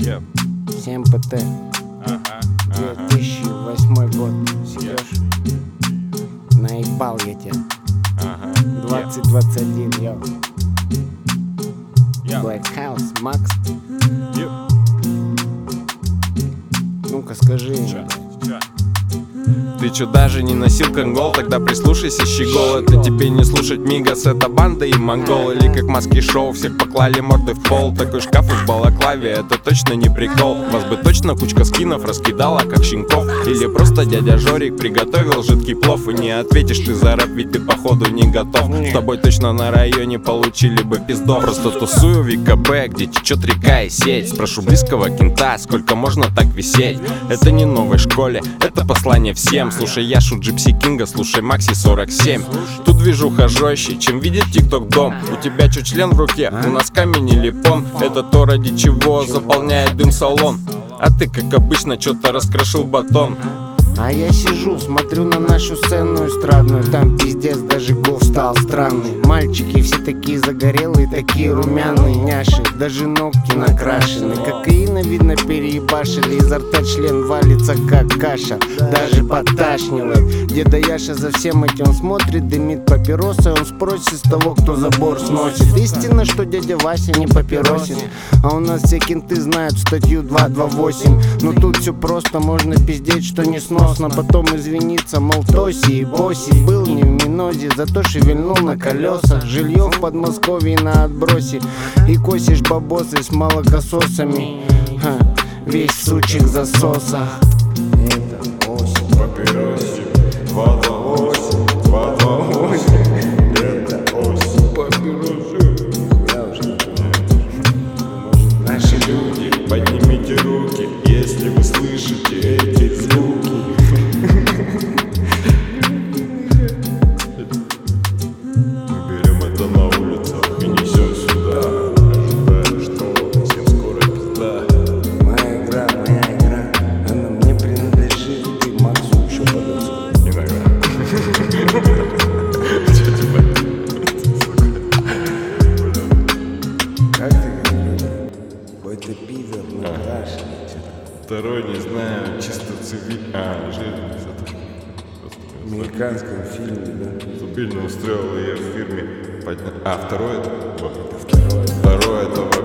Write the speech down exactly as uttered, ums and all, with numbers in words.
Yep. семь пэ тэ. Ага, две тысячи восьмой год. Серёж, наебал я тебя. ага. двадцать двадцать один, йо. Yep. Black House, Макс. Yep. Ну-ка скажи. Чё? Чё? Ты чё даже не носил конгол? Тогда прислушайся, щегол. Это тебе не слушать Мигас, это банда и монгол. Или как маски шоу, всех поклали морды в пол. Такой шкаф из балаклаве, это точно не прикол. Вас бы точно кучка скинов раскидала, как щенков. Или просто дядя Жорик приготовил жидкий плов. И не ответишь ты за рэп, ведь ты походу не готов. С тобой точно на районе получили бы пиздов. Просто тусую в вэ ка бэ, где течет река и сеть. Спрошу близкого кента, сколько можно так висеть. Это не новой школе, это послание всем. Слушай Яшу Джипси Кинга, слушай Макси сорок семь. Тут движуха жестче, чем видит ТикТок дом. У тебя чё, член в руке? У нас камень или пон? Это то, ради чего заполняет дым салон. А ты, как обычно, чё-то раскрошил батон. А я сижу, смотрю на нашу сцену эстрадную. Там пиздец, даже гол стал странный. Мальчики все такие загорелые, такие румяные няши. Даже ногти накрашены. Кокаина, видно, переебашили. Изо рта член валится, как каша. Даже подташнивает. Деда Яша за всем этим смотрит, дымит папиросы. Он спросит с того, кто забор сносит. Истина, что дядя Вася не папиросит. А у нас все кенты знают статью два два восемь. Но тут все просто, можно пиздеть, что не сносно. Потом извиниться, мол, Тоси и Боси. Был не в Минозе, зато шевельнул на колесах. Жилье в Подмосковье на отбросе. И косишь бабосы с молокососами. Ха, весь сучек засоса. Это осень. Папироси, два два восемь, два два восемь. Это осень. Папироси. Я уже не понимаю. Наши люди, Поднимите руки, если вы слышите эти звуки. Мы берем это на улицах и несем сюда, ожидая, что всем скоро пизда. моя игра, моя игра, она мне принадлежит. Ты Максу еще подошел. Иногда. Чё тебе? Как ты говорил? Какой-то пидор, накрашенный что-то. Второй, не знаю, чисто цивиль... А, жирный зато. В американском фильме, да? Зубильно устроил ее в фирме. подня- А, второй это? Второе. Второй это